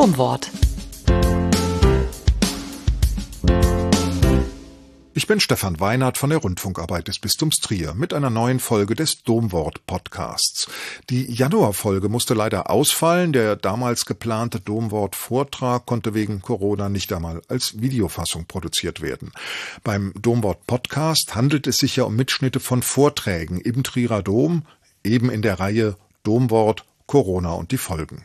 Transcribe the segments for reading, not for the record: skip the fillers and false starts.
Domwort. Ich bin Stefan Weinert von der Rundfunkarbeit des Bistums Trier mit einer neuen Folge des Domwort-Podcasts. Die Januarfolge musste leider ausfallen. Der damals geplante Domwort-Vortrag konnte wegen Corona nicht einmal als Videofassung produziert werden. Beim Domwort-Podcast handelt es sich ja um Mitschnitte von Vorträgen im Trierer Dom, eben in der Reihe Domwort, Corona und die Folgen.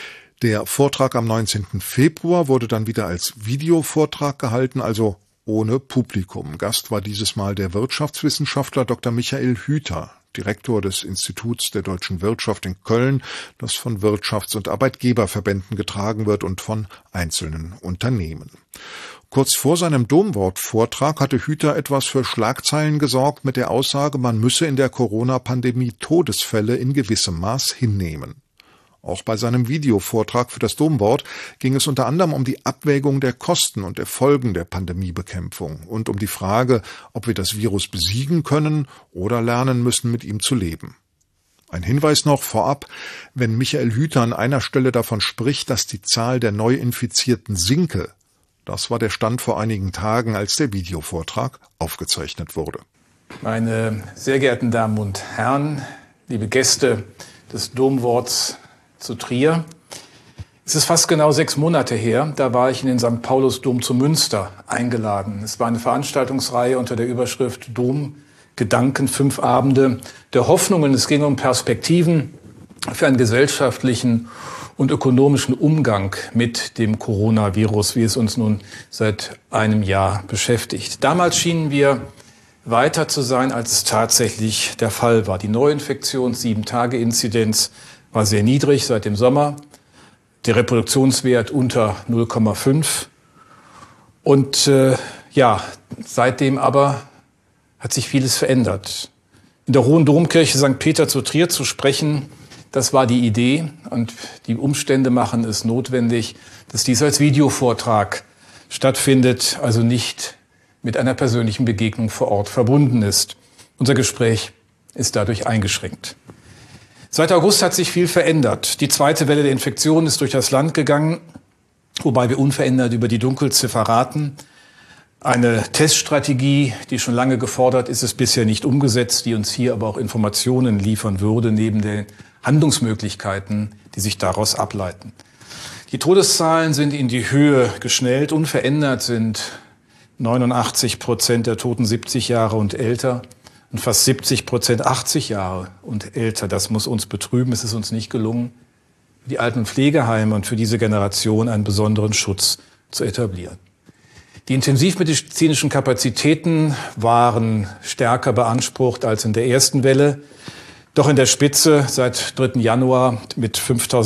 Der Vortrag am 19. Februar wurde dann wieder als Videovortrag gehalten, also ohne Publikum. Gast war dieses Mal der Wirtschaftswissenschaftler Dr. Michael Hüter, Direktor des Instituts der deutschen Wirtschaft in Köln, das von Wirtschafts- und Arbeitgeberverbänden getragen wird und von einzelnen Unternehmen. Kurz vor seinem Domwort-Vortrag hatte Hüter etwas für Schlagzeilen gesorgt mit der Aussage, man müsse in der Corona-Pandemie Todesfälle in gewissem Maß hinnehmen. Auch bei seinem Videovortrag für das Domwort ging es unter anderem um die Abwägung der Kosten und der Folgen der Pandemiebekämpfung und um die Frage, ob wir das Virus besiegen können oder lernen müssen, mit ihm zu leben. Ein Hinweis noch vorab, wenn Michael Hüter an einer Stelle davon spricht, dass die Zahl der Neuinfizierten sinke, das war der Stand vor einigen Tagen, als der Videovortrag aufgezeichnet wurde. Meine sehr geehrten Damen und Herren, liebe Gäste des Domworts zu Trier. Es ist fast genau 6 Monate her, da war ich in den St. Paulusdom zu Münster eingeladen. Es war eine Veranstaltungsreihe unter der Überschrift Domgedanken, 5 Abende der Hoffnungen. Es ging um Perspektiven für einen gesellschaftlichen und ökonomischen Umgang mit dem Coronavirus, wie es uns nun seit einem Jahr beschäftigt. Damals schienen wir weiter zu sein, als es tatsächlich der Fall war. Die Neuinfektions-, 7-Tage-Inzidenz war sehr niedrig seit dem Sommer, der Reproduktionswert unter 0,5. Und seitdem aber hat sich vieles verändert. In der Hohen Domkirche St. Peter zu Trier zu sprechen, das war die Idee. Und die Umstände machen es notwendig, dass dies als Videovortrag stattfindet, also nicht mit einer persönlichen Begegnung vor Ort verbunden ist. Unser Gespräch ist dadurch eingeschränkt. Seit August hat sich viel verändert. Die zweite Welle der Infektion ist durch das Land gegangen, wobei wir unverändert über die Dunkelziffer raten. Eine Teststrategie, die schon lange gefordert ist, ist bisher nicht umgesetzt, die uns hier aber auch Informationen liefern würde, neben den Handlungsmöglichkeiten, die sich daraus ableiten. Die Todeszahlen sind in die Höhe geschnellt. Unverändert sind 89% der Toten 70 Jahre und älter. Und fast 70% 80 Jahre und älter. Das muss uns betrüben. Es ist uns nicht gelungen, für die Alten- und Pflegeheime und für diese Generation einen besonderen Schutz zu etablieren. Die intensivmedizinischen Kapazitäten waren stärker beansprucht als in der ersten Welle. Doch in der Spitze seit 3. Januar mit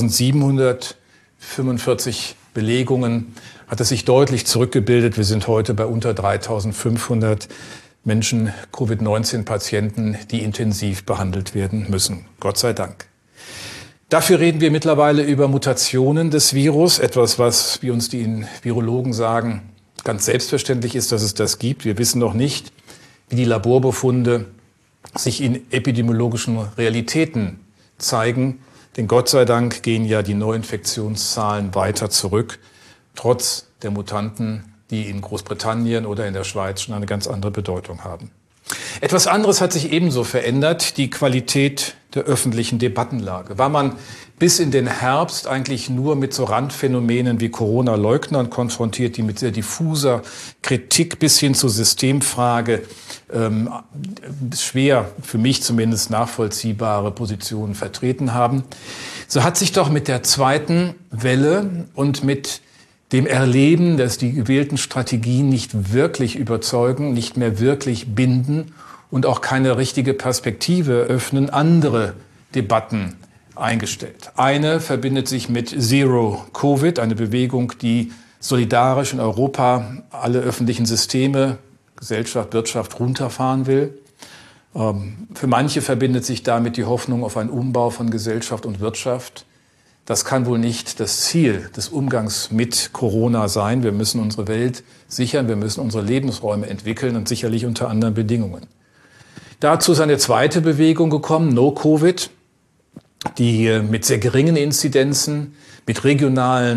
5.745 Belegungen hat es sich deutlich zurückgebildet. Wir sind heute bei unter 3.500 Menschen, Covid-19-Patienten, die intensiv behandelt werden müssen. Gott sei Dank. Dafür reden wir mittlerweile über Mutationen des Virus. Etwas, was, wie uns die Virologen sagen, ganz selbstverständlich ist, dass es das gibt. Wir wissen noch nicht, wie die Laborbefunde sich in epidemiologischen Realitäten zeigen. Denn Gott sei Dank gehen ja die Neuinfektionszahlen weiter zurück, trotz der Mutanten, die in Großbritannien oder in der Schweiz schon eine ganz andere Bedeutung haben. Etwas anderes hat sich ebenso verändert, die Qualität der öffentlichen Debattenlage. War man bis in den Herbst eigentlich nur mit so Randphänomenen wie Corona-Leugnern konfrontiert, die mit sehr diffuser Kritik bis hin zur Systemfrage schwer, für mich zumindest nachvollziehbare Positionen vertreten haben, so hat sich doch mit der zweiten Welle und mit dem Erleben, dass die gewählten Strategien nicht wirklich überzeugen, nicht mehr wirklich binden und auch keine richtige Perspektive öffnen, andere Debatten eingestellt. Eine verbindet sich mit Zero Covid, eine Bewegung, die solidarisch in Europa alle öffentlichen Systeme, Gesellschaft, Wirtschaft runterfahren will. Für manche verbindet sich damit die Hoffnung auf einen Umbau von Gesellschaft und Wirtschaft. Das kann wohl nicht das Ziel des Umgangs mit Corona sein. Wir müssen unsere Welt sichern, wir müssen unsere Lebensräume entwickeln und sicherlich unter anderen Bedingungen. Dazu ist eine zweite Bewegung gekommen, No-Covid, die mit sehr geringen Inzidenzen, mit regionalen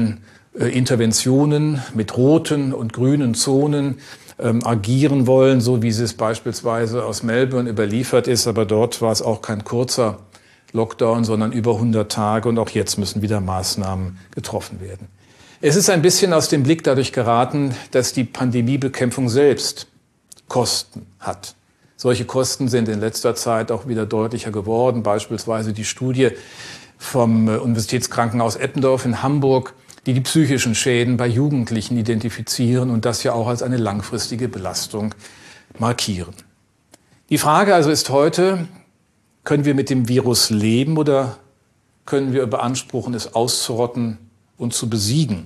Interventionen mit roten und grünen Zonen agieren wollen, so wie es beispielsweise aus Melbourne überliefert ist. Aber dort war es auch kein kurzer Lockdown, sondern über 100 Tage. Und auch jetzt müssen wieder Maßnahmen getroffen werden. Es ist ein bisschen aus dem Blick dadurch geraten, dass die Pandemiebekämpfung selbst Kosten hat. Solche Kosten sind in letzter Zeit auch wieder deutlicher geworden. Beispielsweise die Studie vom Universitätskrankenhaus Eppendorf in Hamburg, die psychischen Schäden bei Jugendlichen identifizieren und das ja auch als eine langfristige Belastung markieren. Die Frage also ist heute, können wir mit dem Virus leben oder können wir beanspruchen, es auszurotten und zu besiegen?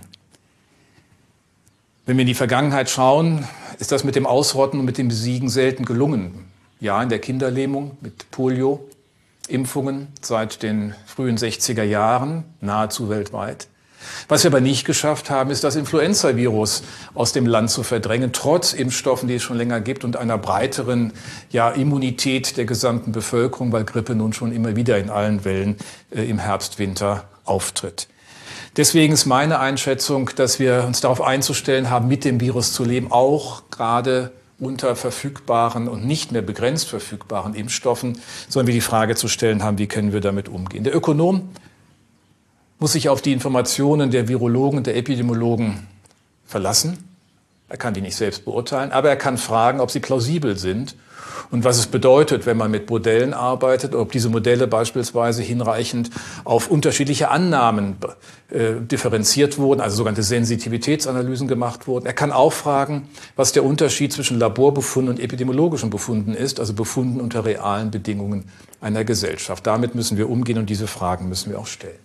Wenn wir in die Vergangenheit schauen, ist das mit dem Ausrotten und mit dem Besiegen selten gelungen. Ja, in der Kinderlähmung mit Polio, Impfungen seit den frühen 60er Jahren, nahezu weltweit. Was wir aber nicht geschafft haben, ist das Influenza-Virus aus dem Land zu verdrängen, trotz Impfstoffen, die es schon länger gibt und einer breiteren Immunität der gesamten Bevölkerung, weil Grippe nun schon immer wieder in allen Wellen im Herbst, Winter auftritt. Deswegen ist meine Einschätzung, dass wir uns darauf einzustellen haben, mit dem Virus zu leben, auch gerade unter verfügbaren und nicht mehr begrenzt verfügbaren Impfstoffen, sondern wir die Frage zu stellen haben, wie können wir damit umgehen. Der Ökonom muss sich auf die Informationen der Virologen und der Epidemiologen verlassen. Er kann die nicht selbst beurteilen, aber er kann fragen, ob sie plausibel sind und was es bedeutet, wenn man mit Modellen arbeitet, ob diese Modelle beispielsweise hinreichend auf unterschiedliche Annahmen differenziert wurden, also sogenannte Sensitivitätsanalysen gemacht wurden. Er kann auch fragen, was der Unterschied zwischen Laborbefunden und epidemiologischen Befunden ist, also Befunden unter realen Bedingungen einer Gesellschaft. Damit müssen wir umgehen und diese Fragen müssen wir auch stellen.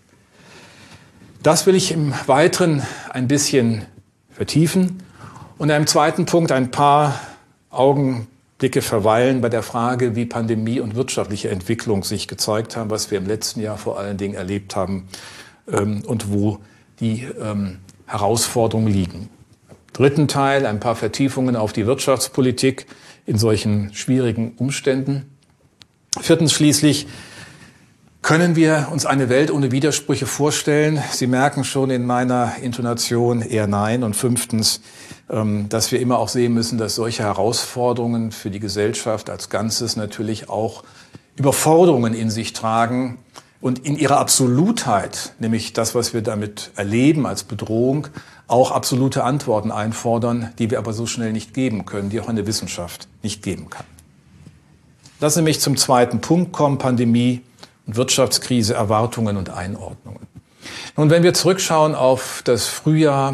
Das will ich im Weiteren ein bisschen vertiefen und in einem zweiten Punkt ein paar Augenblicke verweilen bei der Frage, wie Pandemie und wirtschaftliche Entwicklung sich gezeigt haben, was wir im letzten Jahr vor allen Dingen erlebt haben und wo die Herausforderungen liegen. Im dritten Teil ein paar Vertiefungen auf die Wirtschaftspolitik in solchen schwierigen Umständen. Viertens schließlich, können wir uns eine Welt ohne Widersprüche vorstellen? Sie merken schon in meiner Intonation eher nein. Und fünftens, dass wir immer auch sehen müssen, dass solche Herausforderungen für die Gesellschaft als Ganzes natürlich auch Überforderungen in sich tragen und in ihrer Absolutheit, nämlich das, was wir damit erleben als Bedrohung, auch absolute Antworten einfordern, die wir aber so schnell nicht geben können, die auch eine Wissenschaft nicht geben kann. Lassen Sie mich zum zweiten Punkt kommen, Pandemie und Wirtschaftskrise, Erwartungen und Einordnungen. Nun, wenn wir zurückschauen auf das Frühjahr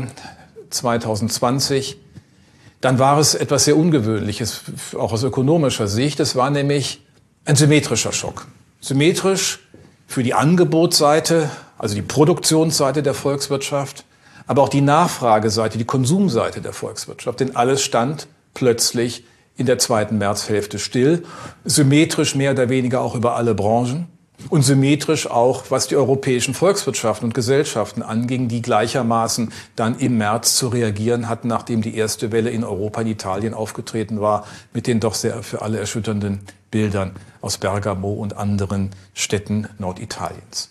2020, dann war es etwas sehr Ungewöhnliches, auch aus ökonomischer Sicht. Es war nämlich ein symmetrischer Schock. Symmetrisch für die Angebotsseite, also die Produktionsseite der Volkswirtschaft, aber auch die Nachfrageseite, die Konsumseite der Volkswirtschaft. Denn alles stand plötzlich in der zweiten Märzhälfte still. Symmetrisch mehr oder weniger auch über alle Branchen. Und symmetrisch auch, was die europäischen Volkswirtschaften und Gesellschaften anging, die gleichermaßen dann im März zu reagieren hatten, nachdem die erste Welle in Europa, in Italien aufgetreten war, mit den doch sehr für alle erschütternden Bildern aus Bergamo und anderen Städten Norditaliens.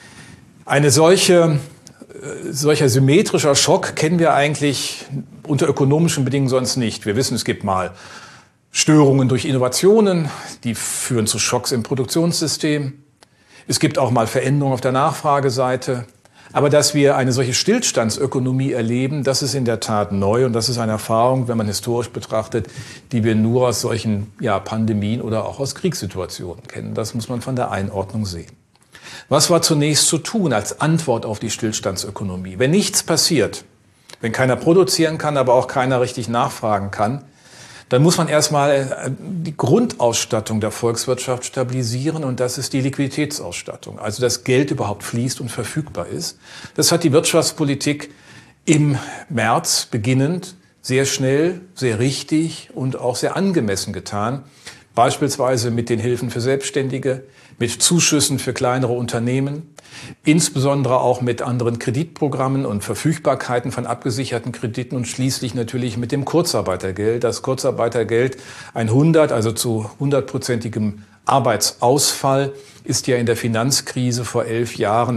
Solcher symmetrischer Schock kennen wir eigentlich unter ökonomischen Bedingungen sonst nicht. Wir wissen, es gibt mal Störungen durch Innovationen, die führen zu Schocks im Produktionssystem. Es gibt auch mal Veränderungen auf der Nachfrageseite. Aber dass wir eine solche Stillstandsökonomie erleben, das ist in der Tat neu. Und das ist eine Erfahrung, wenn man historisch betrachtet, die wir nur aus solchen Pandemien oder auch aus Kriegssituationen kennen. Das muss man von der Einordnung sehen. Was war zunächst zu tun als Antwort auf die Stillstandsökonomie? Wenn nichts passiert, wenn keiner produzieren kann, aber auch keiner richtig nachfragen kann, dann muss man erstmal die Grundausstattung der Volkswirtschaft stabilisieren und das ist die Liquiditätsausstattung, also dass Geld überhaupt fließt und verfügbar ist. Das hat die Wirtschaftspolitik im März beginnend sehr schnell, sehr richtig und auch sehr angemessen getan, beispielsweise mit den Hilfen für Selbstständige, mit Zuschüssen für kleinere Unternehmen, insbesondere auch mit anderen Kreditprogrammen und Verfügbarkeiten von abgesicherten Krediten und schließlich natürlich mit dem Kurzarbeitergeld. Das Kurzarbeitergeld 100, also zu 100%igem Arbeitsausfall, ist ja in der Finanzkrise vor 11 Jahren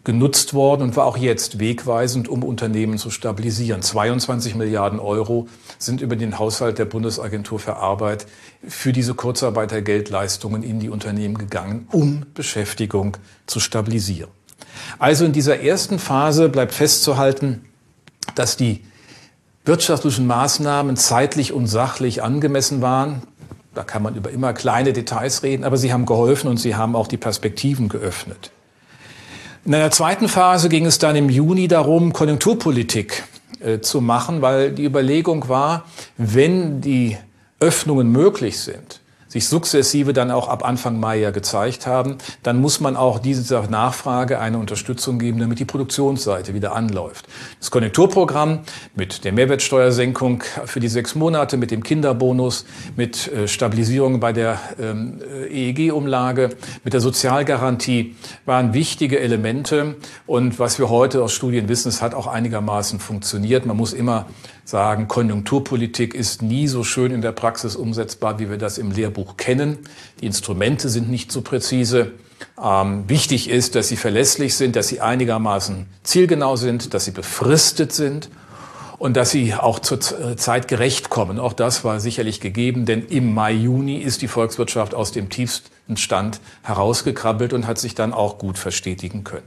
genutzt worden und war auch jetzt wegweisend, um Unternehmen zu stabilisieren. 22 Milliarden Euro sind über den Haushalt der Bundesagentur für Arbeit für diese Kurzarbeitergeldleistungen in die Unternehmen gegangen, um Beschäftigung zu stabilisieren. Also in dieser ersten Phase bleibt festzuhalten, dass die wirtschaftlichen Maßnahmen zeitlich und sachlich angemessen waren. Da kann man über immer kleine Details reden, aber sie haben geholfen und sie haben auch die Perspektiven geöffnet. In einer zweiten Phase ging es dann im Juni darum, Konjunkturpolitik zu machen, weil die Überlegung war, wenn die Öffnungen möglich sind, sich sukzessive dann auch ab Anfang Mai ja gezeigt haben, dann muss man auch dieser Nachfrage eine Unterstützung geben, damit die Produktionsseite wieder anläuft. Das Konjunkturprogramm mit der Mehrwertsteuersenkung für die 6 Monate, mit dem Kinderbonus, mit Stabilisierung bei der EEG-Umlage, mit der Sozialgarantie waren wichtige Elemente. Und was wir heute aus Studien wissen, es hat auch einigermaßen funktioniert. Man muss immer sagen, Konjunkturpolitik ist nie so schön in der Praxis umsetzbar, wie wir das im Lehrbuch kennen. Die Instrumente sind nicht so präzise. Wichtig ist, dass sie verlässlich sind, dass sie einigermaßen zielgenau sind, dass sie befristet sind und dass sie auch zur Zeit gerecht kommen. Auch das war sicherlich gegeben, denn im Mai, Juni ist die Volkswirtschaft aus dem tiefsten Stand herausgekrabbelt und hat sich dann auch gut verstetigen können.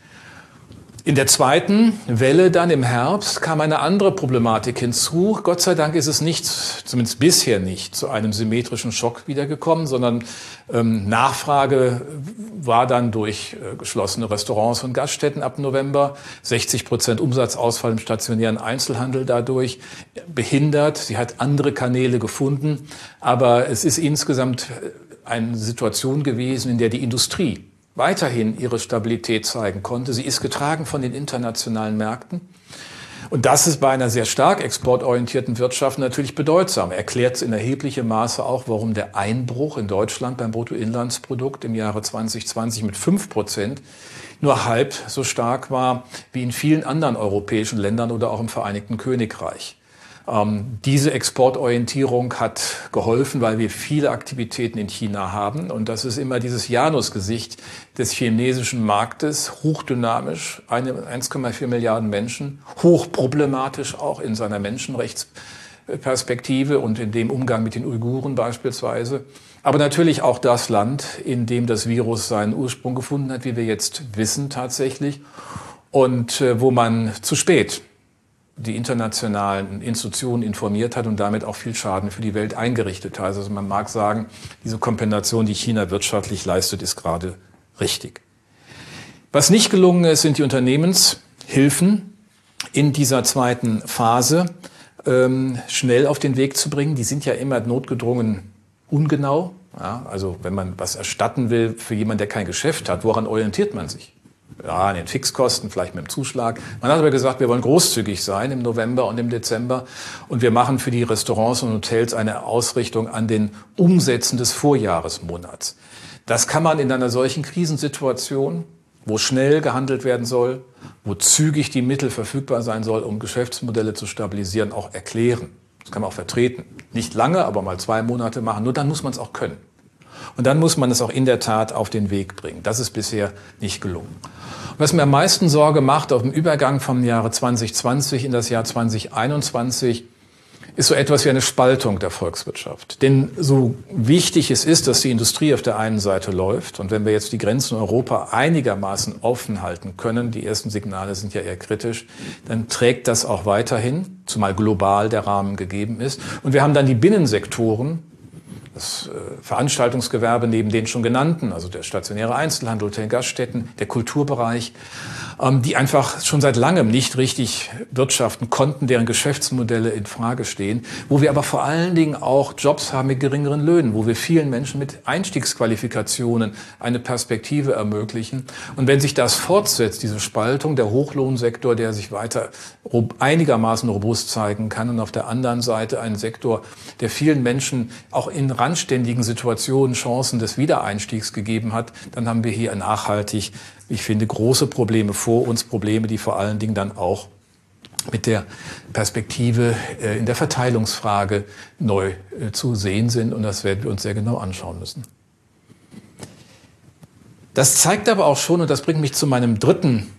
In der zweiten Welle dann im Herbst kam eine andere Problematik hinzu. Gott sei Dank ist es nicht, zumindest bisher nicht, zu einem symmetrischen Schock wiedergekommen, sondern Nachfrage war dann durch geschlossene Restaurants und Gaststätten ab November, 60% Umsatzausfall im stationären Einzelhandel dadurch behindert. Sie hat andere Kanäle gefunden, aber es ist insgesamt eine Situation gewesen, in der die Industrie weiterhin ihre Stabilität zeigen konnte. Sie ist getragen von den internationalen Märkten. Und das ist bei einer sehr stark exportorientierten Wirtschaft natürlich bedeutsam. Erklärt in erheblichem Maße auch, warum der Einbruch in Deutschland beim Bruttoinlandsprodukt im Jahre 2020 mit 5% nur halb so stark war wie in vielen anderen europäischen Ländern oder auch im Vereinigten Königreich. Diese Exportorientierung hat geholfen, weil wir viele Aktivitäten in China haben. Und das ist immer dieses Janusgesicht des chinesischen Marktes, hochdynamisch, 1,4 Milliarden Menschen, hochproblematisch auch in seiner Menschenrechtsperspektive und in dem Umgang mit den Uiguren beispielsweise. Aber natürlich auch das Land, in dem das Virus seinen Ursprung gefunden hat, wie wir jetzt wissen tatsächlich, und wo man zu spät die internationalen Institutionen informiert hat und damit auch viel Schaden für die Welt eingerichtet hat. Also man mag sagen, diese Kompensation, die China wirtschaftlich leistet, ist gerade richtig. Was nicht gelungen ist, sind die Unternehmenshilfen in dieser zweiten Phase schnell auf den Weg zu bringen. Die sind ja immer notgedrungen ungenau. Ja, also wenn man was erstatten will für jemanden, der kein Geschäft hat, woran orientiert man sich? Ja, an den Fixkosten, vielleicht mit dem Zuschlag. Man hat aber gesagt, wir wollen großzügig sein im November und im Dezember. Und wir machen für die Restaurants und Hotels eine Ausrichtung an den Umsätzen des Vorjahresmonats. Das kann man in einer solchen Krisensituation, wo schnell gehandelt werden soll, wo zügig die Mittel verfügbar sein soll, um Geschäftsmodelle zu stabilisieren, auch erklären. Das kann man auch vertreten. Nicht lange, aber mal 2 Monate machen. Nur dann muss man es auch können. Und dann muss man es auch in der Tat auf den Weg bringen. Das ist bisher nicht gelungen. Was mir am meisten Sorge macht auf dem Übergang vom Jahre 2020 in das Jahr 2021, ist so etwas wie eine Spaltung der Volkswirtschaft. Denn so wichtig es ist, dass die Industrie auf der einen Seite läuft, und wenn wir jetzt die Grenzen in Europa einigermaßen offen halten können, die ersten Signale sind ja eher kritisch, dann trägt das auch weiterhin, zumal global der Rahmen gegeben ist. Und wir haben dann die Binnensektoren, das Veranstaltungsgewerbe neben den schon genannten, also der stationäre Einzelhandel, Hotel, Gaststätten, der Kulturbereich, die einfach schon seit langem nicht richtig wirtschaften konnten, deren Geschäftsmodelle in Frage stehen, wo wir aber vor allen Dingen auch Jobs haben mit geringeren Löhnen, wo wir vielen Menschen mit Einstiegsqualifikationen eine Perspektive ermöglichen. Und wenn sich das fortsetzt, diese Spaltung, der Hochlohnsektor, der sich weiter einigermaßen robust zeigen kann, und auf der anderen Seite ein Sektor, der vielen Menschen auch in randständigen Situationen Chancen des Wiedereinstiegs gegeben hat, dann haben wir hier nachhaltig, ich finde, große Probleme vor uns, Probleme, die vor allen Dingen dann auch mit der Perspektive in der Verteilungsfrage neu zu sehen sind. Und das werden wir uns sehr genau anschauen müssen. Das zeigt aber auch schon, und das bringt mich zu meinem dritten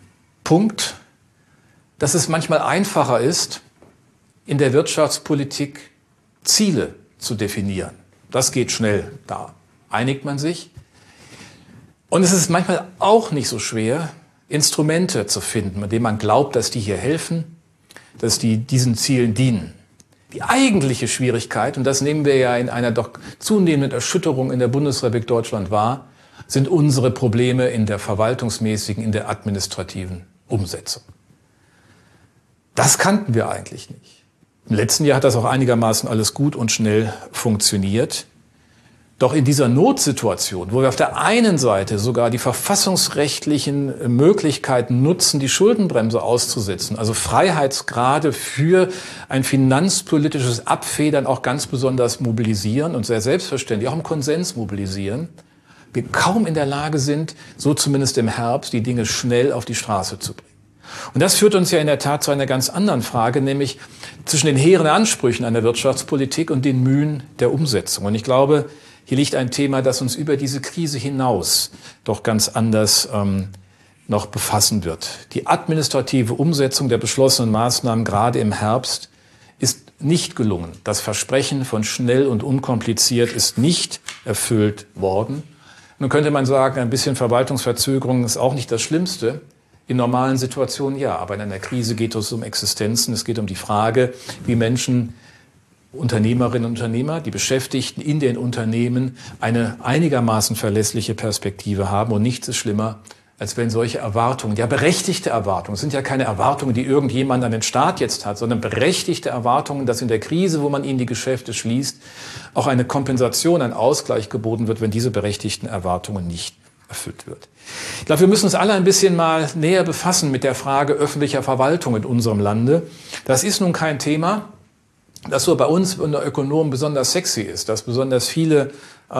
Punkt, dass es manchmal einfacher ist, in der Wirtschaftspolitik Ziele zu definieren. Das geht schnell, da einigt man sich. Und es ist manchmal auch nicht so schwer, Instrumente zu finden, mit denen man glaubt, dass die hier helfen, dass die diesen Zielen dienen. Die eigentliche Schwierigkeit, und das nehmen wir ja in einer doch zunehmenden Erschütterung in der Bundesrepublik Deutschland wahr, sind unsere Probleme in der verwaltungsmäßigen, in der administrativen Umsetzung. Das kannten wir eigentlich nicht. Im letzten Jahr hat das auch einigermaßen alles gut und schnell funktioniert. Doch in dieser Notsituation, wo wir auf der einen Seite sogar die verfassungsrechtlichen Möglichkeiten nutzen, die Schuldenbremse auszusetzen, also Freiheitsgrade für ein finanzpolitisches Abfedern auch ganz besonders mobilisieren und sehr selbstverständlich auch im Konsens mobilisieren, wir kaum in der Lage sind, so zumindest im Herbst, die Dinge schnell auf die Straße zu bringen. Und das führt uns ja in der Tat zu einer ganz anderen Frage, nämlich zwischen den hehren Ansprüchen einer Wirtschaftspolitik und den Mühen der Umsetzung. Und ich glaube, hier liegt ein Thema, das uns über diese Krise hinaus doch ganz anders noch befassen wird. Die administrative Umsetzung der beschlossenen Maßnahmen gerade im Herbst ist nicht gelungen. Das Versprechen von schnell und unkompliziert ist nicht erfüllt worden. Nun könnte man sagen, ein bisschen Verwaltungsverzögerung ist auch nicht das Schlimmste. In normalen Situationen ja, aber in einer Krise geht es um Existenzen. Es geht um die Frage, wie Menschen, Unternehmerinnen und Unternehmer, die Beschäftigten in den Unternehmen eine einigermaßen verlässliche Perspektive haben. Und nichts ist schlimmer, als wenn solche Erwartungen, ja berechtigte Erwartungen, es sind ja keine Erwartungen, die irgendjemand an den Staat jetzt hat, sondern berechtigte Erwartungen, dass in der Krise, wo man ihnen die Geschäfte schließt, auch eine Kompensation, ein Ausgleich geboten wird, wenn diese berechtigten Erwartungen nicht erfüllt wird. Ich glaube, wir müssen uns alle ein bisschen mal näher befassen mit der Frage öffentlicher Verwaltung in unserem Lande. Das ist nun kein Thema, das so bei uns unter Ökonomen besonders sexy ist, das besonders viele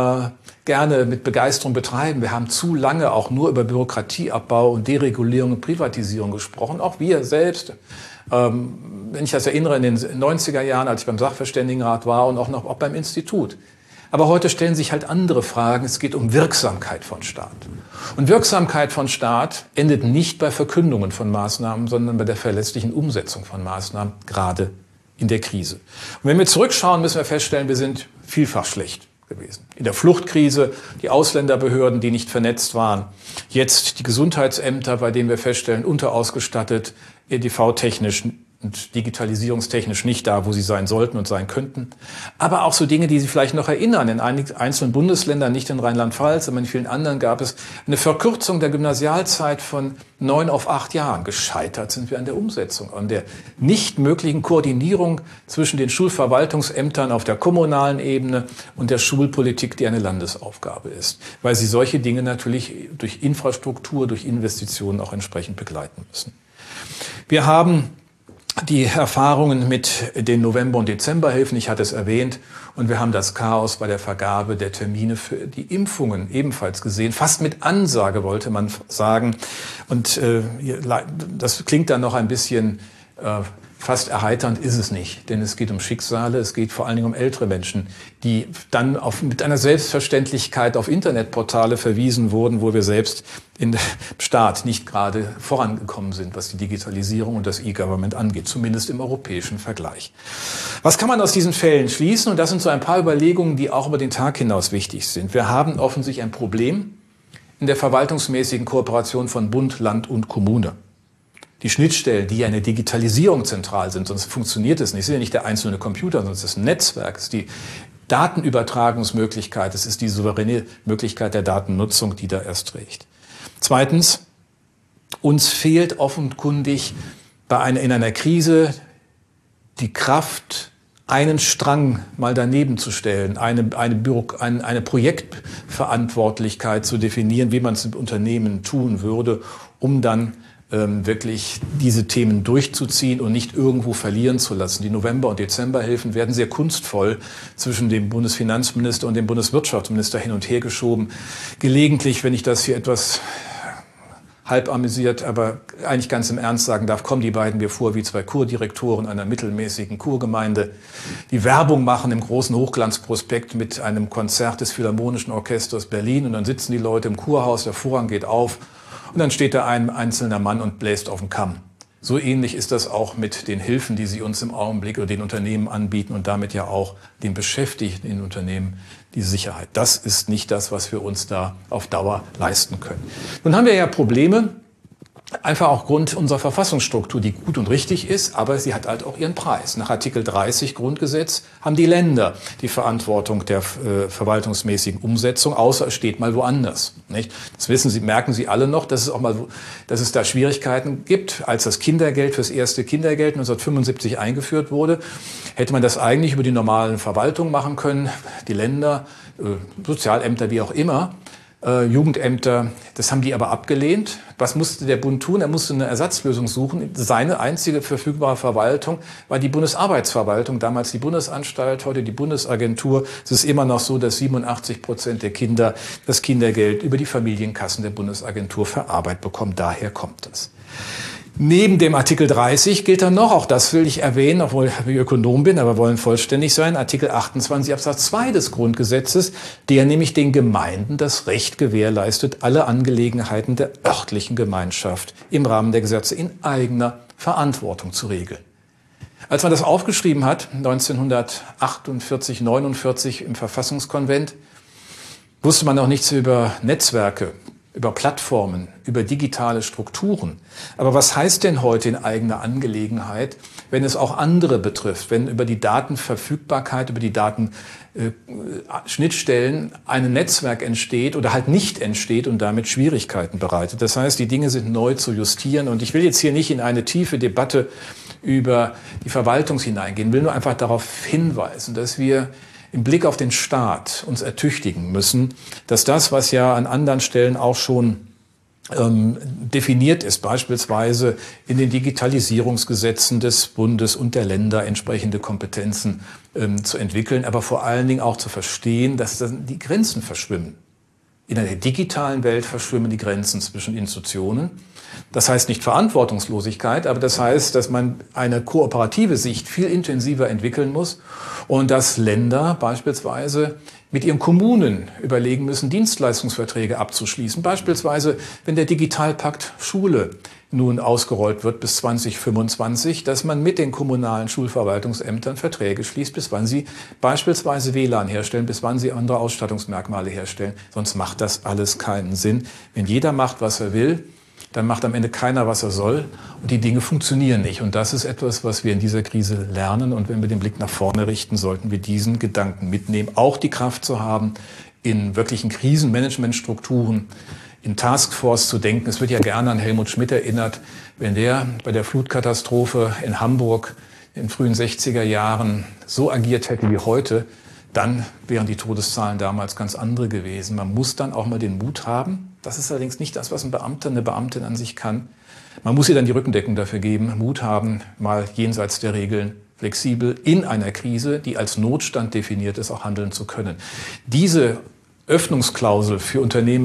gerne mit Begeisterung betreiben. Wir haben zu lange auch nur über Bürokratieabbau und Deregulierung und Privatisierung gesprochen. Auch wir selbst, wenn ich das erinnere, in den 90er Jahren, als ich beim Sachverständigenrat war und auch beim Institut. Aber heute stellen sich halt andere Fragen. Es geht um Wirksamkeit von Staat. Und Wirksamkeit von Staat endet nicht bei Verkündungen von Maßnahmen, sondern bei der verlässlichen Umsetzung von Maßnahmen, gerade in der Krise. Und wenn wir zurückschauen, müssen wir feststellen, wir sind vielfach schlecht gewesen. In der Fluchtkrise die Ausländerbehörden, die nicht vernetzt waren. Jetzt die Gesundheitsämter, bei denen wir feststellen, unterausgestattet, EDV-technisch und digitalisierungstechnisch nicht da, wo sie sein sollten und sein könnten. Aber auch so Dinge, die Sie vielleicht noch erinnern. In einigen einzelnen Bundesländern, nicht in Rheinland-Pfalz, aber in vielen anderen gab es eine Verkürzung der Gymnasialzeit von 9 auf 8 Jahren. Gescheitert sind wir an der Umsetzung, an der nicht möglichen Koordinierung zwischen den Schulverwaltungsämtern auf der kommunalen Ebene und der Schulpolitik, die eine Landesaufgabe ist. Weil sie solche Dinge natürlich durch Infrastruktur, durch Investitionen auch entsprechend begleiten müssen. Wir haben die Erfahrungen mit den November- und Dezemberhilfen, ich hatte es erwähnt, und wir haben das Chaos bei der Vergabe der Termine für die Impfungen ebenfalls gesehen. Fast mit Ansage, wollte man sagen. Und das klingt dann noch ein bisschen fast erheiternd, ist es nicht. Denn es geht um Schicksale, es geht vor allen Dingen um ältere Menschen, die dann mit einer Selbstverständlichkeit auf Internetportale verwiesen wurden, wo wir selbst im Staat nicht gerade vorangekommen sind, was die Digitalisierung und das E-Government angeht, zumindest im europäischen Vergleich. Was kann man aus diesen Fällen schließen? Und das sind so ein paar Überlegungen, die auch über den Tag hinaus wichtig sind. Wir haben offensichtlich ein Problem in der verwaltungsmäßigen Kooperation von Bund, Land und Kommune. Die Schnittstellen, die ja in der Digitalisierung zentral sind, sonst funktioniert es nicht. Es ist ja nicht der einzelne Computer, sondern es ist ein Netzwerk, es ist die Datenübertragungsmöglichkeit, es ist die souveräne Möglichkeit der Datennutzung, die da erst trägt. Zweitens, uns fehlt offenkundig in einer Krise die Kraft, einen Strang mal daneben zu stellen, eine Projektverantwortlichkeit zu definieren, wie man es im Unternehmen tun würde, um dann wirklich diese Themen durchzuziehen und nicht irgendwo verlieren zu lassen. Die November- und Dezemberhilfen werden sehr kunstvoll zwischen dem Bundesfinanzminister und dem Bundeswirtschaftsminister hin und her geschoben. Gelegentlich, wenn ich das hier etwas halb amüsiert, aber eigentlich ganz im Ernst sagen darf, kommen die beiden mir vor wie zwei Kurdirektoren einer mittelmäßigen Kurgemeinde, die Werbung machen im großen Hochglanzprospekt mit einem Konzert des Philharmonischen Orchesters Berlin und dann sitzen die Leute im Kurhaus, der Vorhang geht auf und dann steht da ein einzelner Mann und bläst auf den Kamm. So ähnlich ist das auch mit den Hilfen, die Sie uns im Augenblick oder den Unternehmen anbieten und damit ja auch den Beschäftigten in Unternehmen die Sicherheit. Das ist nicht das, was wir uns da auf Dauer leisten können. Nun haben wir ja Probleme, einfach auch aufgrund unserer Verfassungsstruktur, die gut und richtig ist, aber sie hat halt auch ihren Preis. Nach Artikel 30 Grundgesetz haben die Länder die Verantwortung der verwaltungsmäßigen Umsetzung, außer es steht mal woanders. Nicht? Das wissen Sie, merken Sie alle noch, dass es da Schwierigkeiten gibt. Als das Kindergeld fürs erste Kindergeld 1975 eingeführt wurde, hätte man das eigentlich über die normalen Verwaltungen machen können, die Länder, Sozialämter, wie auch immer. Jugendämter, das haben die aber abgelehnt. Was musste der Bund tun? Er musste eine Ersatzlösung suchen. Seine einzige verfügbare Verwaltung war die Bundesarbeitsverwaltung, damals die Bundesanstalt, heute die Bundesagentur. Es ist immer noch so, dass 87% der Kinder das Kindergeld über die Familienkassen der Bundesagentur verarbeitet bekommen. Daher kommt das. Neben dem Artikel 30 gilt dann noch, auch das will ich erwähnen, obwohl ich Ökonom bin, aber wollen vollständig sein, Artikel 28 Absatz 2 des Grundgesetzes, der nämlich den Gemeinden das Recht gewährleistet, alle Angelegenheiten der örtlichen Gemeinschaft im Rahmen der Gesetze in eigener Verantwortung zu regeln. Als man das aufgeschrieben hat, 1948, 49 im Verfassungskonvent, wusste man noch nichts über Netzwerke, über Plattformen, über digitale Strukturen. Aber was heißt denn heute in eigener Angelegenheit, wenn es auch andere betrifft, wenn über die Datenverfügbarkeit, über die Datenschnittstellen ein Netzwerk entsteht oder halt nicht entsteht und damit Schwierigkeiten bereitet? Das heißt, die Dinge sind neu zu justieren und ich will jetzt hier nicht in eine tiefe Debatte über die Verwaltung hineingehen, will nur einfach darauf hinweisen, dass wir im Blick auf den Staat uns ertüchtigen müssen, dass das, was ja an anderen Stellen auch schon definiert ist, beispielsweise in den Digitalisierungsgesetzen des Bundes und der Länder entsprechende Kompetenzen zu entwickeln, aber vor allen Dingen auch zu verstehen, dass dann die Grenzen verschwimmen. In einer digitalen Welt verschwimmen die Grenzen zwischen Institutionen. Das heißt nicht Verantwortungslosigkeit, aber das heißt, dass man eine kooperative Sicht viel intensiver entwickeln muss und dass Länder beispielsweise mit ihren Kommunen überlegen müssen, Dienstleistungsverträge abzuschließen. Beispielsweise, wenn der Digitalpakt Schule nun ausgerollt wird bis 2025, dass man mit den kommunalen Schulverwaltungsämtern Verträge schließt, bis wann sie beispielsweise WLAN herstellen, bis wann sie andere Ausstattungsmerkmale herstellen. Sonst macht das alles keinen Sinn. Wenn jeder macht, was er will, dann macht am Ende keiner, was er soll und die Dinge funktionieren nicht. Und das ist etwas, was wir in dieser Krise lernen. Und wenn wir den Blick nach vorne richten, sollten wir diesen Gedanken mitnehmen, auch die Kraft zu haben, in wirklichen Krisenmanagementstrukturen, in Taskforce zu denken. Es wird ja gerne an Helmut Schmidt erinnert, wenn der bei der Flutkatastrophe in Hamburg in den frühen 60er Jahren so agiert hätte wie heute, dann wären die Todeszahlen damals ganz andere gewesen. Man muss dann auch mal den Mut haben. Das ist allerdings nicht das, was ein Beamter, eine Beamtin an sich kann. Man muss ihr dann die Rückendeckung dafür geben, Mut haben, mal jenseits der Regeln flexibel in einer Krise, die als Notstand definiert ist, auch handeln zu können. Diese Öffnungsklausel für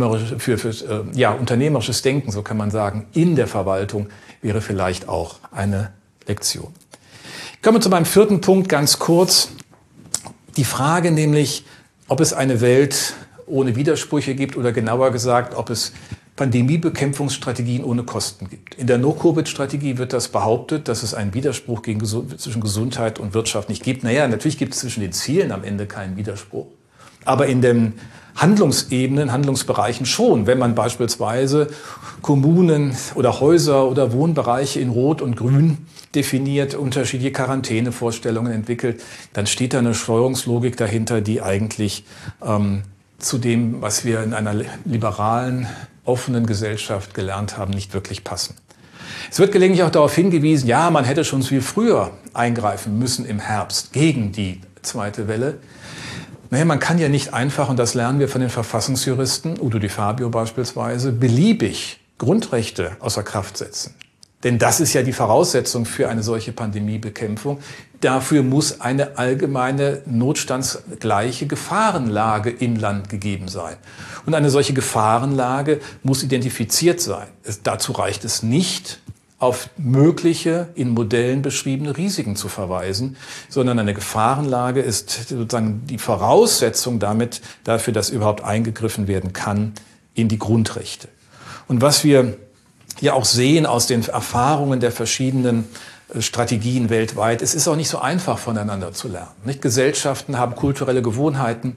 unternehmerisches Denken, so kann man sagen, in der Verwaltung wäre vielleicht auch eine Lektion. Ich komme zu meinem vierten Punkt ganz kurz. Die Frage nämlich, ob es eine Welt ohne Widersprüche gibt oder genauer gesagt, ob es Pandemiebekämpfungsstrategien ohne Kosten gibt. In der No-Covid-Strategie wird das behauptet, dass es einen Widerspruch zwischen Gesundheit und Wirtschaft nicht gibt. Naja, natürlich gibt es zwischen den Zielen am Ende keinen Widerspruch. Aber in den Handlungsebenen, Handlungsbereichen schon. Wenn man beispielsweise Kommunen oder Häuser oder Wohnbereiche in Rot und Grün definiert, unterschiedliche Quarantänevorstellungen entwickelt, dann steht da eine Steuerungslogik dahinter, die eigentlich zu dem, was wir in einer liberalen, offenen Gesellschaft gelernt haben, nicht wirklich passen. Es wird gelegentlich auch darauf hingewiesen, ja, man hätte schon viel früher eingreifen müssen im Herbst gegen die zweite Welle. Naja, man kann ja nicht einfach, und das lernen wir von den Verfassungsjuristen, Udo Di Fabio beispielsweise, beliebig Grundrechte außer Kraft setzen. Denn das ist ja die Voraussetzung für eine solche Pandemiebekämpfung. Dafür muss eine allgemeine notstandsgleiche Gefahrenlage im Land gegeben sein. Und eine solche Gefahrenlage muss identifiziert sein. Dazu reicht es nicht, auf mögliche, in Modellen beschriebene Risiken zu verweisen, sondern eine Gefahrenlage ist sozusagen die Voraussetzung dafür, dass überhaupt eingegriffen werden kann in die Grundrechte. Und was wir ja auch sehen aus den Erfahrungen der verschiedenen Strategien weltweit, es ist auch nicht so einfach voneinander zu lernen. Nicht? Gesellschaften haben kulturelle Gewohnheiten,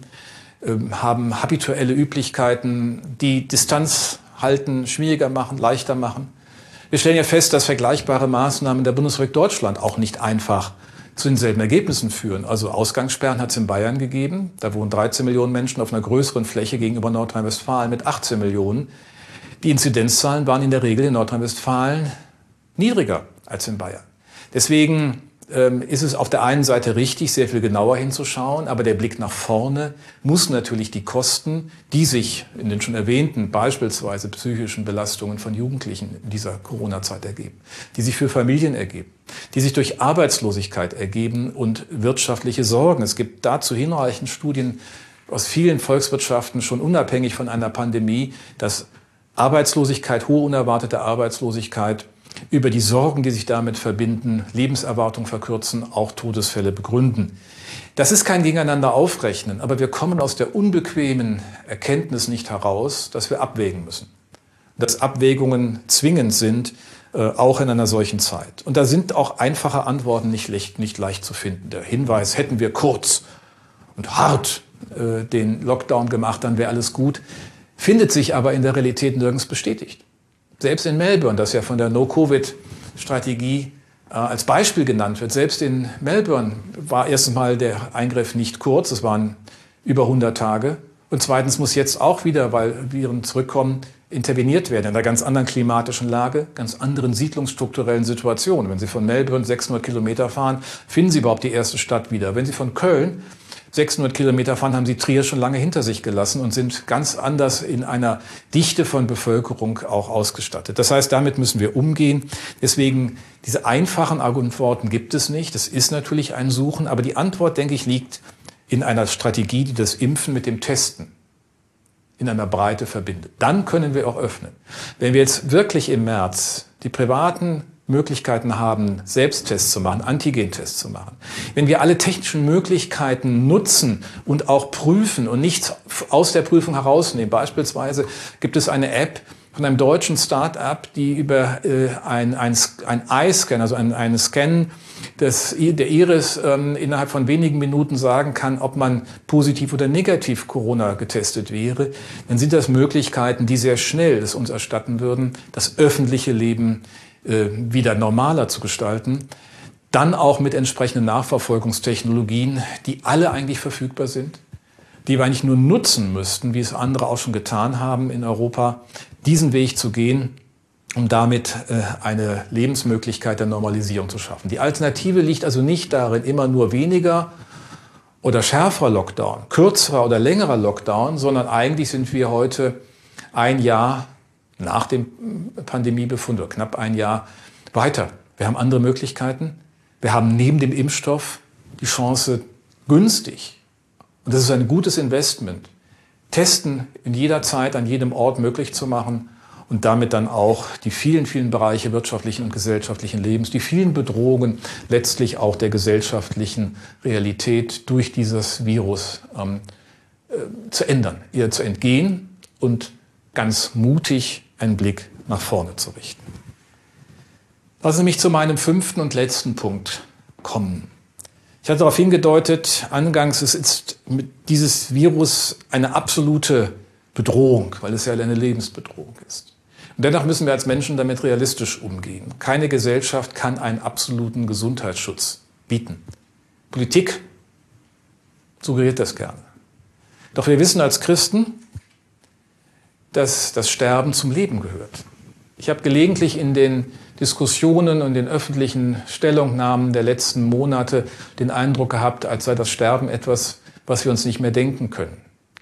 haben habituelle Üblichkeiten, die Distanz halten, schwieriger machen, leichter machen. Wir stellen ja fest, dass vergleichbare Maßnahmen der Bundesrepublik Deutschland auch nicht einfach zu denselben Ergebnissen führen. Also Ausgangssperren hat es in Bayern gegeben. Da wohnen 13 Millionen Menschen auf einer größeren Fläche gegenüber Nordrhein-Westfalen mit 18 Millionen. Die Inzidenzzahlen waren in der Regel in Nordrhein-Westfalen niedriger als in Bayern. Deswegen ist es auf der einen Seite richtig, sehr viel genauer hinzuschauen, aber der Blick nach vorne muss natürlich die Kosten, die sich in den schon erwähnten, beispielsweise psychischen Belastungen von Jugendlichen in dieser Corona-Zeit ergeben, die sich für Familien ergeben, die sich durch Arbeitslosigkeit ergeben und wirtschaftliche Sorgen. Es gibt dazu hinreichend Studien aus vielen Volkswirtschaften, schon unabhängig von einer Pandemie, dass Arbeitslosigkeit, hohe unerwartete Arbeitslosigkeit, über die Sorgen, die sich damit verbinden, Lebenserwartung verkürzen, auch Todesfälle begründen. Das ist kein Gegeneinander aufrechnen, aber wir kommen aus der unbequemen Erkenntnis nicht heraus, dass wir abwägen müssen. Dass Abwägungen zwingend sind, auch in einer solchen Zeit. Und da sind auch einfache Antworten nicht leicht zu finden. Der Hinweis, hätten wir kurz und hart den Lockdown gemacht, dann wäre alles gut, findet sich aber in der Realität nirgends bestätigt. Selbst in Melbourne, das ja von der No-Covid-Strategie als Beispiel genannt wird, selbst in Melbourne war erstens mal der Eingriff nicht kurz, es waren über 100 Tage. Und zweitens muss jetzt auch wieder, weil Viren zurückkommen, interveniert werden in einer ganz anderen klimatischen Lage, ganz anderen siedlungsstrukturellen Situationen. Wenn Sie von Melbourne 600 Kilometer fahren, finden Sie überhaupt die erste Stadt wieder. Wenn Sie von Köln 600 Kilometer fahren, haben Sie Trier schon lange hinter sich gelassen und sind ganz anders in einer Dichte von Bevölkerung auch ausgestattet. Das heißt, damit müssen wir umgehen. Deswegen, diese einfachen Antworten gibt es nicht. Das ist natürlich ein Suchen, aber die Antwort, denke ich, liegt in einer Strategie, die das Impfen mit dem Testen in einer Breite verbindet. Dann können wir auch öffnen. Wenn wir jetzt wirklich im März die privaten Möglichkeiten haben, Selbsttests zu machen, Antigentests zu machen. Wenn wir alle technischen Möglichkeiten nutzen und auch prüfen und nichts aus der Prüfung herausnehmen. Beispielsweise gibt es eine App von einem deutschen Start-up, die über ein Eye-Scan, also einen Scan der Iris innerhalb von wenigen Minuten sagen kann, ob man positiv oder negativ Corona getestet wäre. Dann sind das Möglichkeiten, die sehr schnell es uns erstatten würden, das öffentliche Leben wieder normaler zu gestalten, dann auch mit entsprechenden Nachverfolgungstechnologien, die alle eigentlich verfügbar sind, die wir eigentlich nur nutzen müssten, wie es andere auch schon getan haben in Europa, diesen Weg zu gehen, um damit eine Lebensmöglichkeit der Normalisierung zu schaffen. Die Alternative liegt also nicht darin, immer nur weniger oder schärferer Lockdown, kürzerer oder längerer Lockdown, sondern eigentlich sind wir heute ein Jahr nach dem Pandemiebefund oder knapp ein Jahr weiter. Wir haben andere Möglichkeiten. Wir haben neben dem Impfstoff die Chance, günstig, und das ist ein gutes Investment, Testen in jeder Zeit, an jedem Ort möglich zu machen und damit dann auch die vielen, vielen Bereiche wirtschaftlichen und gesellschaftlichen Lebens, die vielen Bedrohungen letztlich auch der gesellschaftlichen Realität durch dieses Virus zu ändern, ihr zu entgehen und ganz mutig einen Blick nach vorne zu richten. Lassen Sie mich zu meinem 5. und letzten Punkt kommen. Ich hatte darauf hingedeutet, angangs, es ist mit dieses Virus eine absolute Bedrohung, weil es ja eine Lebensbedrohung ist. Und dennoch müssen wir als Menschen damit realistisch umgehen. Keine Gesellschaft kann einen absoluten Gesundheitsschutz bieten. Politik suggeriert das gerne. Doch wir wissen als Christen, dass das Sterben zum Leben gehört. Ich habe gelegentlich in den Diskussionen und den öffentlichen Stellungnahmen der letzten Monate den Eindruck gehabt, als sei das Sterben etwas, was wir uns nicht mehr denken können.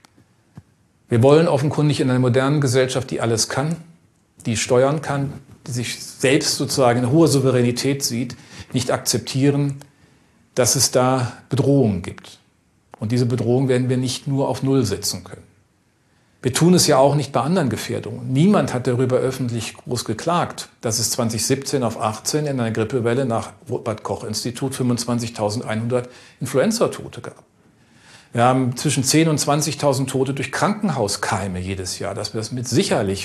Wir wollen offenkundig in einer modernen Gesellschaft, die alles kann, die steuern kann, die sich selbst sozusagen in hoher Souveränität sieht, nicht akzeptieren, dass es da Bedrohungen gibt. Und diese Bedrohung werden wir nicht nur auf Null setzen können. Wir tun es ja auch nicht bei anderen Gefährdungen. Niemand hat darüber öffentlich groß geklagt, dass es 2017 auf 18 in einer Grippewelle nach Robert-Koch-Institut 25.100 Influenza-Tote gab. Wir haben zwischen 10.000 und 20.000 Tote durch Krankenhauskeime jedes Jahr. Das wird mit sicherlich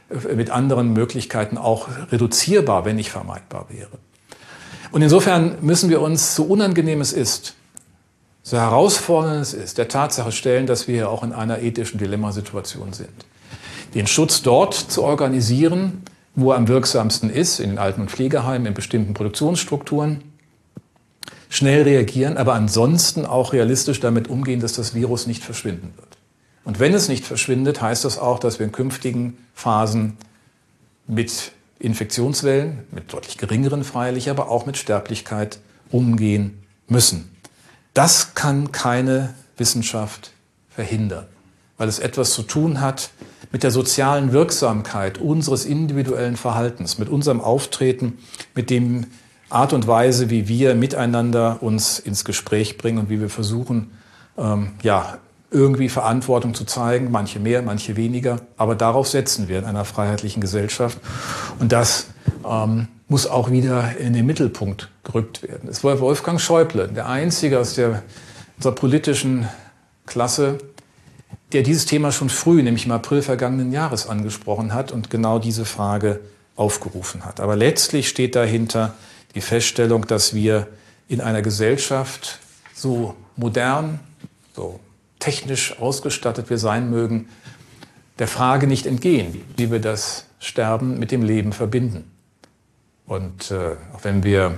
mit anderen Möglichkeiten auch reduzierbar, wenn nicht vermeidbar wäre. Und insofern müssen wir uns, so unangenehm es ist, so herausfordernd es ist, der Tatsache stellen, dass wir auch in einer ethischen Dilemmasituation sind. Den Schutz dort zu organisieren, wo er am wirksamsten ist, in den Alten- und Pflegeheimen, in bestimmten Produktionsstrukturen, schnell reagieren, aber ansonsten auch realistisch damit umgehen, dass das Virus nicht verschwinden wird. Und wenn es nicht verschwindet, heißt das auch, dass wir in künftigen Phasen mit Infektionswellen, mit deutlich geringeren freilich, aber auch mit Sterblichkeit umgehen müssen. Das kann keine Wissenschaft verhindern, weil es etwas zu tun hat mit der sozialen Wirksamkeit unseres individuellen Verhaltens, mit unserem Auftreten, mit dem Art und Weise, wie wir miteinander uns ins Gespräch bringen und wie wir versuchen, irgendwie Verantwortung zu zeigen, manche mehr, manche weniger, aber darauf setzen wir in einer freiheitlichen Gesellschaft. Und das muss auch wieder in den Mittelpunkt gerückt werden. Es war Wolfgang Schäuble, der Einzige aus unserer politischen Klasse, der dieses Thema schon früh, nämlich im April vergangenen Jahres, angesprochen hat und genau diese Frage aufgerufen hat. Aber letztlich steht dahinter die Feststellung, dass wir in einer Gesellschaft, so modern, so technisch ausgestattet wir sein mögen, der Frage nicht entgehen, wie wir das Sterben mit dem Leben verbinden. Und auch wenn wir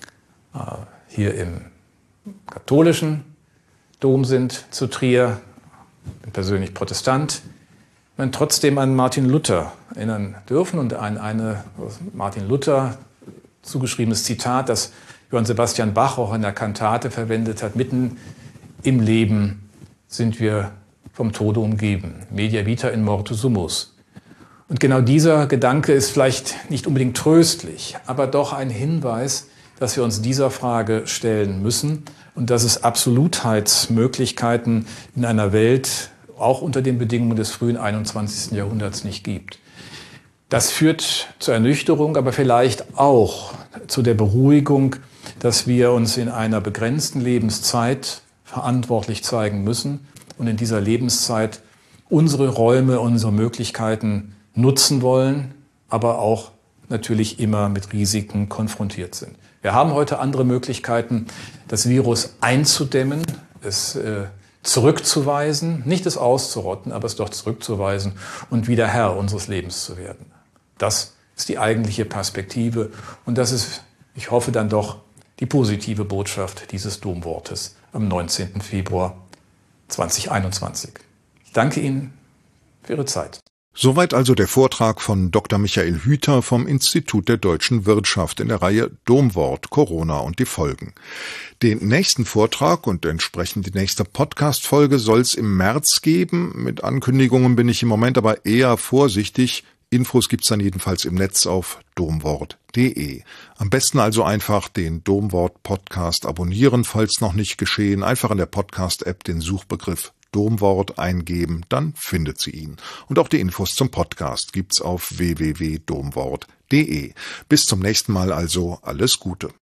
hier im katholischen Dom sind zu Trier, bin persönlich Protestant, man trotzdem an Martin Luther erinnern dürfen und eine Martin Luther zugeschriebenes Zitat, das Johann Sebastian Bach auch in der Kantate verwendet hat: Mitten im Leben sind wir vom Tode umgeben. Media vita in morte sumus. Und genau dieser Gedanke ist vielleicht nicht unbedingt tröstlich, aber doch ein Hinweis, dass wir uns dieser Frage stellen müssen und dass es Absolutheitsmöglichkeiten in einer Welt, auch unter den Bedingungen des frühen 21. Jahrhunderts, nicht gibt. Das führt zur Ernüchterung, aber vielleicht auch zu der Beruhigung, dass wir uns in einer begrenzten Lebenszeit verantwortlich zeigen müssen und in dieser Lebenszeit unsere Räume, unsere Möglichkeiten nutzen wollen, aber auch natürlich immer mit Risiken konfrontiert sind. Wir haben heute andere Möglichkeiten, das Virus einzudämmen, es zurückzuweisen, nicht es auszurotten, aber es doch zurückzuweisen und wieder Herr unseres Lebens zu werden. Das ist die eigentliche Perspektive und das ist, ich hoffe, dann doch die positive Botschaft dieses Domwortes am 19. Februar 2021. Ich danke Ihnen für Ihre Zeit. Soweit also der Vortrag von Dr. Michael Hüter vom Institut der deutschen Wirtschaft in der Reihe Domwort, Corona und die Folgen. Den nächsten Vortrag und entsprechend die nächste Podcast-Folge soll es im März geben. Mit Ankündigungen bin ich im Moment aber eher vorsichtig. Infos gibt's dann jedenfalls im Netz auf domwort.de. Am besten also einfach den Domwort-Podcast abonnieren, falls noch nicht geschehen. Einfach in der Podcast-App den Suchbegriff Domwort eingeben, dann findet sie ihn. Und auch die Infos zum Podcast gibt's auf www.domwort.de. Bis zum nächsten Mal also alles Gute.